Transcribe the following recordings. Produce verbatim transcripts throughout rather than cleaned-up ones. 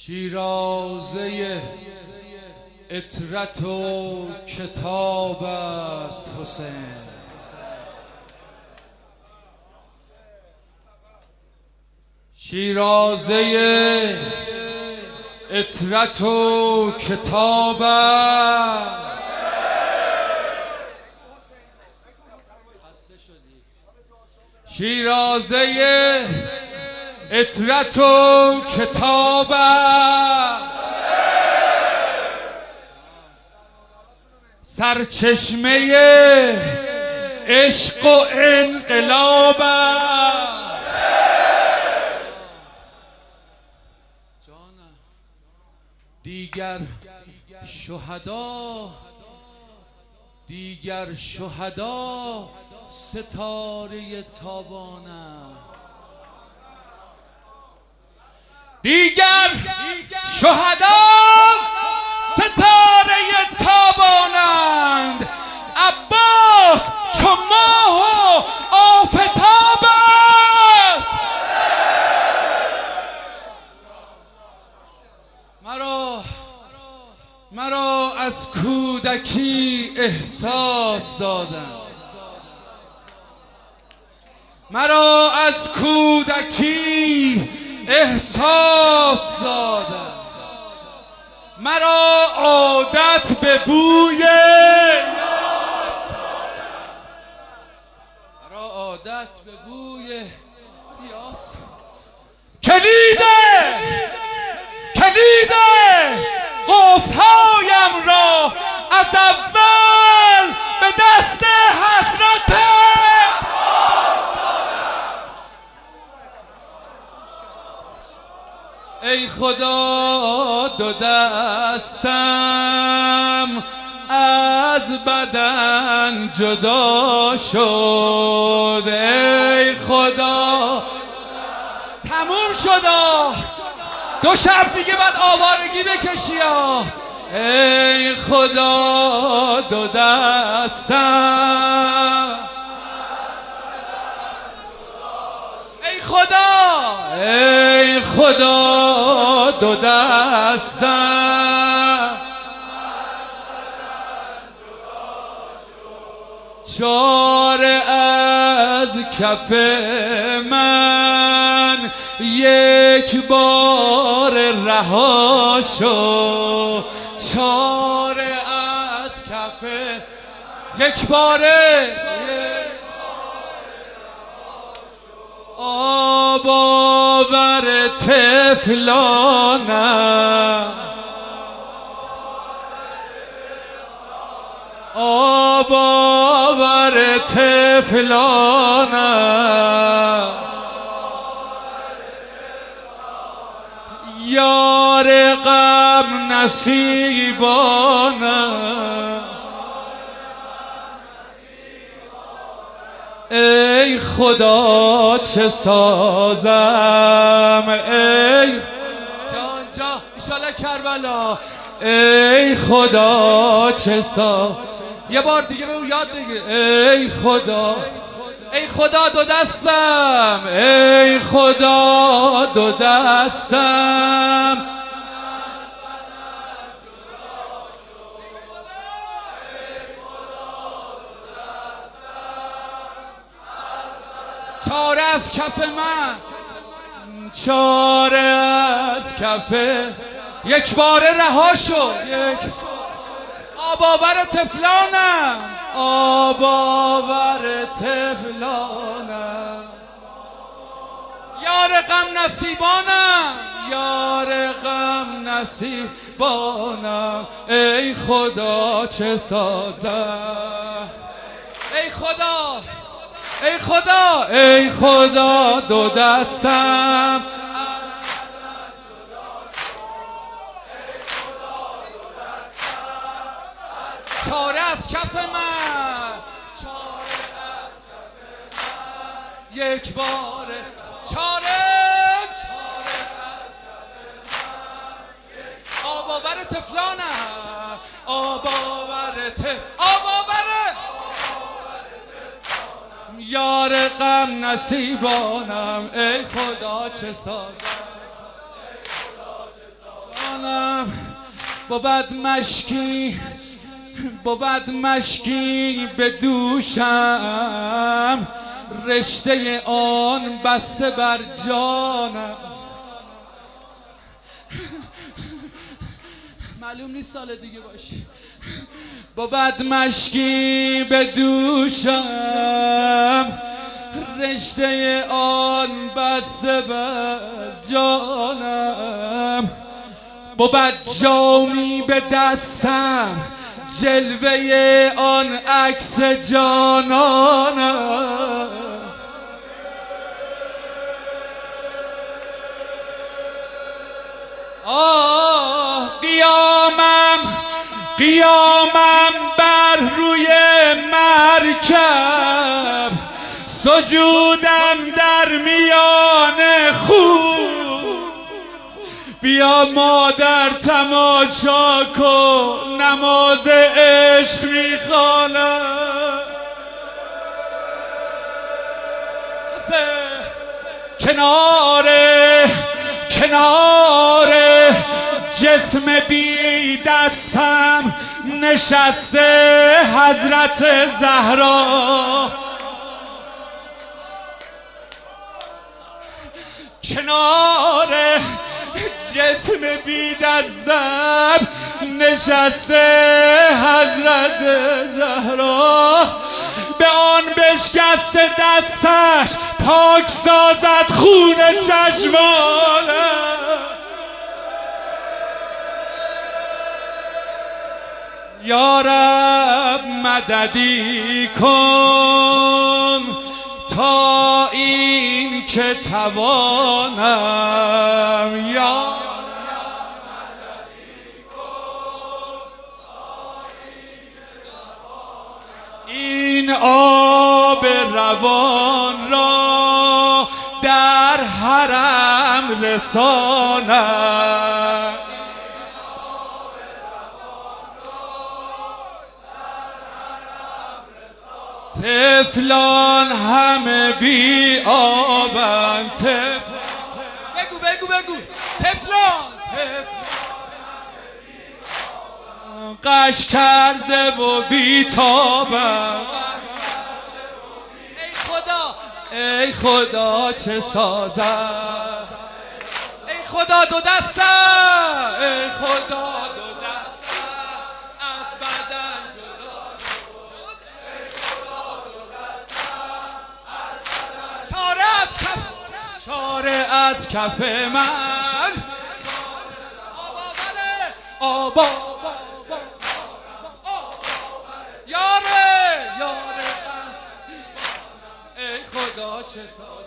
شیرازه عطرت و کتاب است حسین. شیرازه عطرت و کتاب است. شیرازه عطرت و کتاب است. سرچشمه عشق و انقلاب است. دیگر شهدا دیگر شهدا ستاره تابانند. دیگر شهدا ستاره تابانند. عباس چو ماه و آفتاب است. مرا مرا از کودکی احساس دادند. مرا از کودکی احساس دادند. مرا عادت به بوی مرا عادت به بوی پیاس. کلید کلید قفل‌هایم را از اول به دست حسرت ای خدا دو دستم از بدن جدا شد. ای خدا تموم شد. دو شب دیگه بعد آوارگی بکشی. ای خدا دو دستم ای خدا ای خدا دو دستم چاره از کف من یک بار رها شد. چاره از کف یک باره آب آور طفلانم آب آور طفلانم یار غم نصیبانم. ای خدا چه سازم ای جان جان ایشالا کربلا. ای خدا چه سازم. یه بار دیگه به او یاد بگیر. ای خدا ای خدا دو دستم ای خدا دو دستم چاره از کف من چاره از کف یک باره رها شد. یک آب آور طفلانم آب آور طفلانم یار غم نصیبانم یار غم نصیبانم. ای خدا چه سازم ای خدا ای خدا ای خدا دو دستم چاره از کف من چاره از کف من یک بار چاره چاره از کف من آب آور طفلانم آب آور طفلانم آب آور یار غم نصیبانم. ای خدا چه سازم جانم بود مشکی بود مشکی به دوشم رشته آن بسته بر جانم معلوم نیست سال دیگه باشی بود مشکی به دوشم رشته آن بسته بر جانم بود جامی به دستم جلوه آن عکس جانانم آه قیامم قیامم بر روی مرکب سجودم در میان خون بیا مادر تماشا کن نماز عشق میخوانم کنار کنار جسم بی دستم نشسته حضرت زهرا کنار جسم بی دستم نشسته حضرت زهرا به آن بشکست دستش پاک سازد خون چشمانم یا رب مددی کن تا این که توانم یا این آب روان را در حرم رسانم طفلان همه بی آبند طفلان بگو بگو بگو طفلان قش کرده و بی تابند ای خدا ای خدا چه سازم ای خدا دو دستم ای خدا دو دستم از بدن جدا شد ای خدا دو دستم از بدن چاره از کف چاره از کف من آبا بله آبا یاره یاره ای خدا چه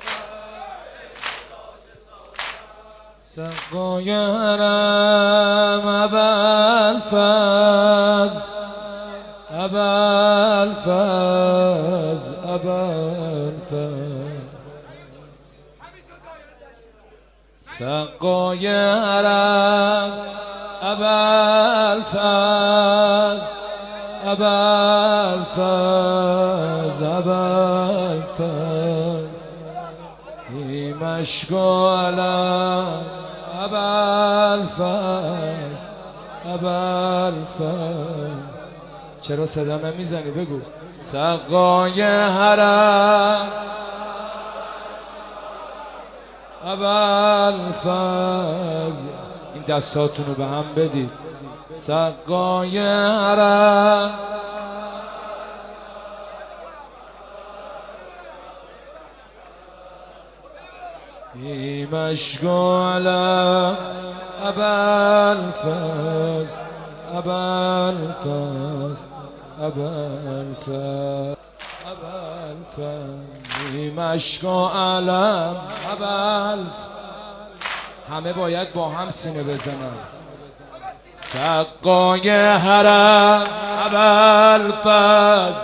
سازم سقای حرم ابوالفضل ابوالفضل ابوالفضل سقای حرم ابوالفضل ابوالفضل ابوالفضل ای مشک و علم ابوالفضل ابوالفضل چرا صدا نمیزنی بگو سقای حرم ابوالفضل این دستاتون رو به هم بدید سقای حرم ای مشک و علم ابوالفضل ابوالفضل ابوالفضل ابوالفضل ای مشک و علم ابوالفضل همه باید با هم سینه بزنن سقای حرم ابوالفضل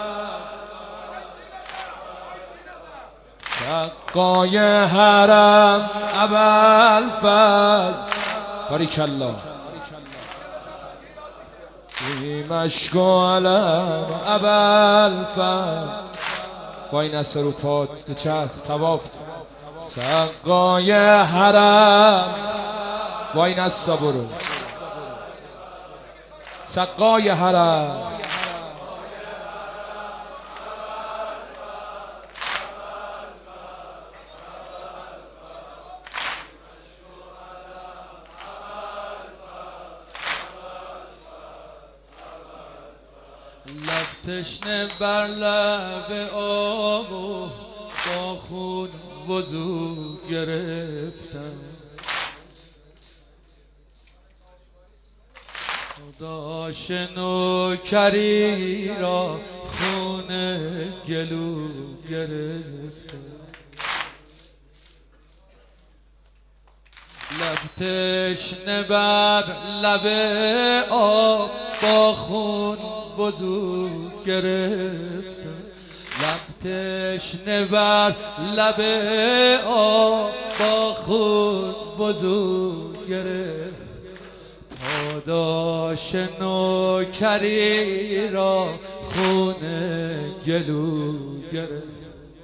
سقای حرم ابوالفضل باریکالله ای مشک و علم ابوالفضل با این اثر و پاد به چرخ تواف سقای حرم وای نسا برو سقای حرم لب تشنه بر لب آب و با خون وضو گرفتم خدا شنوکری را خون گلو گرفتم لب تشنه بر لب آب با خون وضو گرفتم لب تشنه بر لب آب با خون وضو گرفتم پاداش نوکری را خون گلو گرفت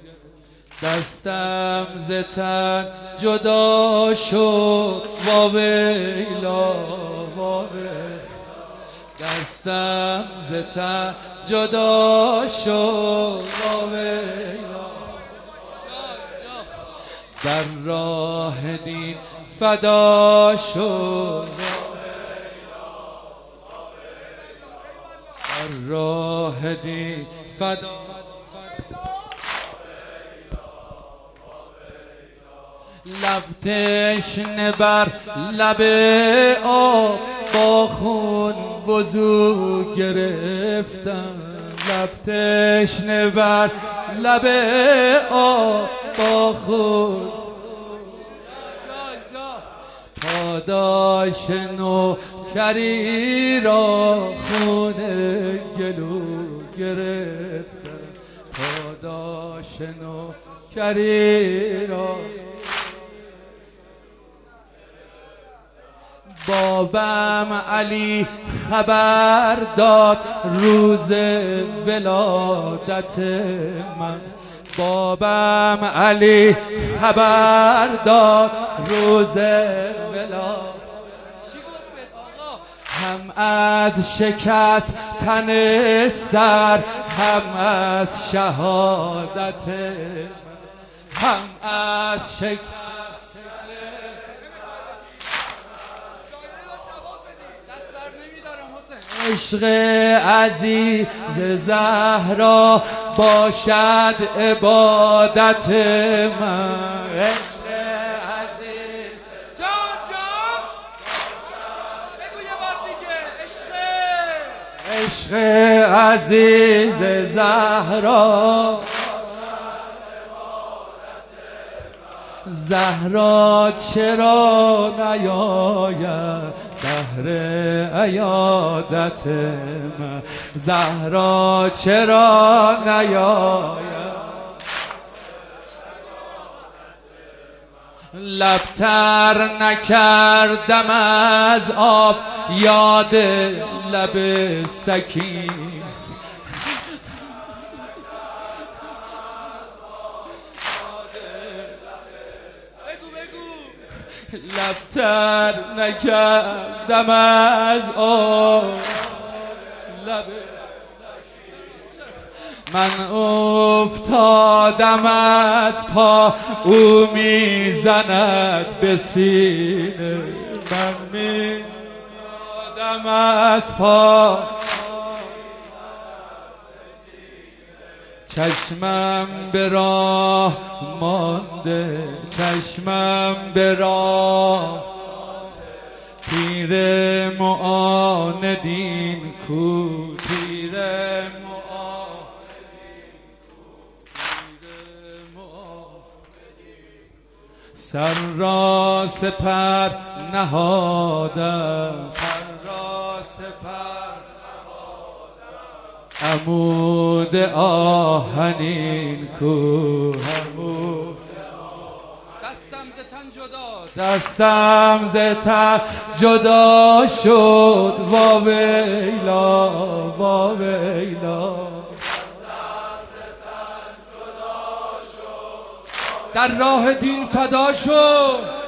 دستم ز تن جدا شد واویلا واویلا دستم ز تن جدا شد واویلا در راه دین فدا شد در راه دین فدا لب تشنه بر لب آب با خون وضو گرفتم لب تشنه بر لب آب با خون پاداش نوکری را خون گلو گرفتم پاداش نوکری را بابم علی خبر داد روز ولادت من بابم علی خبر داد روز ولادت هم از شکستن سر هم از شهادت من هم از شکستن عشق عزیز زهرا باشد عبادت من عشق عزیز جان جان بگو یه بار دیگه عشق عشق عزیز زهرا زهرا چرا نیاید بهر عیادت من زهرا چرا نیاید لبتر نکردم از آب یاد لب سکین لبتر نکردم از آب لب من افتادم از پا او میزند به سینه من میزادم از پا چشمم به راه مانده چشمم به راه پیر معاندین کو پیر سر را سپر نهادم سر را سپر عمود آهنین کو عمود دستم ز تن جدا دستم ز تن جدا شد واویلا واویلا در راه دین فدا شد